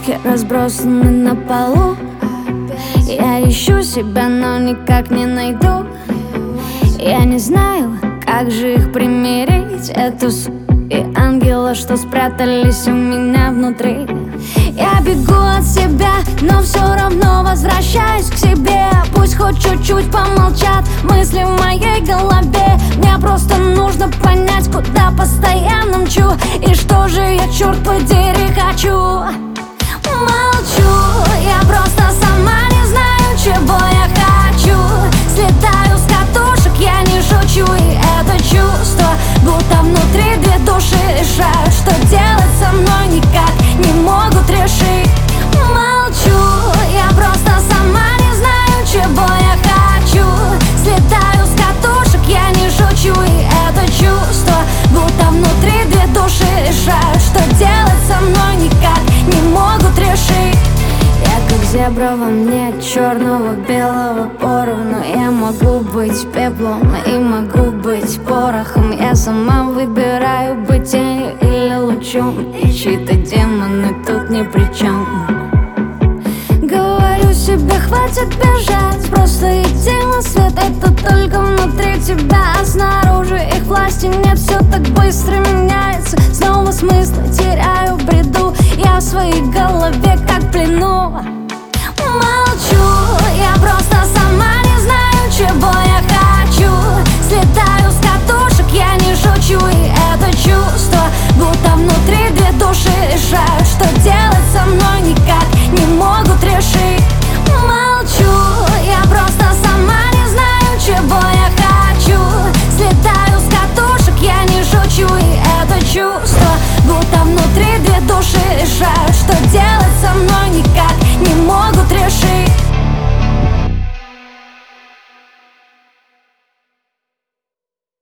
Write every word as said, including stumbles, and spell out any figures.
игрушки разбросаны на полу. Я ищу себя, но никак не найду. Я не знаю, как же их примирить, эту с*** и ангела, что спрятались у меня внутри. Я бегу от себя, но все равно возвращаюсь к себе. Пусть хоть чуть-чуть помолчат мысли в моей голове. Мне просто нужно понять, куда постоянно мчу, и что же я, черт подери, хочу. Молчу, я просто сама не знаю, чего я хочу. Слетаю с катушек, я не шучу, и это чувство, будто внутри две души решают, что делать со мной никак не могут решить. Молчу, я просто сама не знаю, чего я хочу. Слетаю с катушек, я не шучу, и это чувство, будто внутри две души решают, что делать со мной никак не могут решить. Я как зебра, во мне черного, белого поровну. Я могу быть пеплом и могу быть порохом. Я сама выбираю быть тенью или лучом, и чьи-то демоны тут ни при чем. Говорю себе, хватит бежать, просто иди на свет. Это только внутри тебя, а снаружи их власти нет. Все так быстро меняется, снова смысла теряется.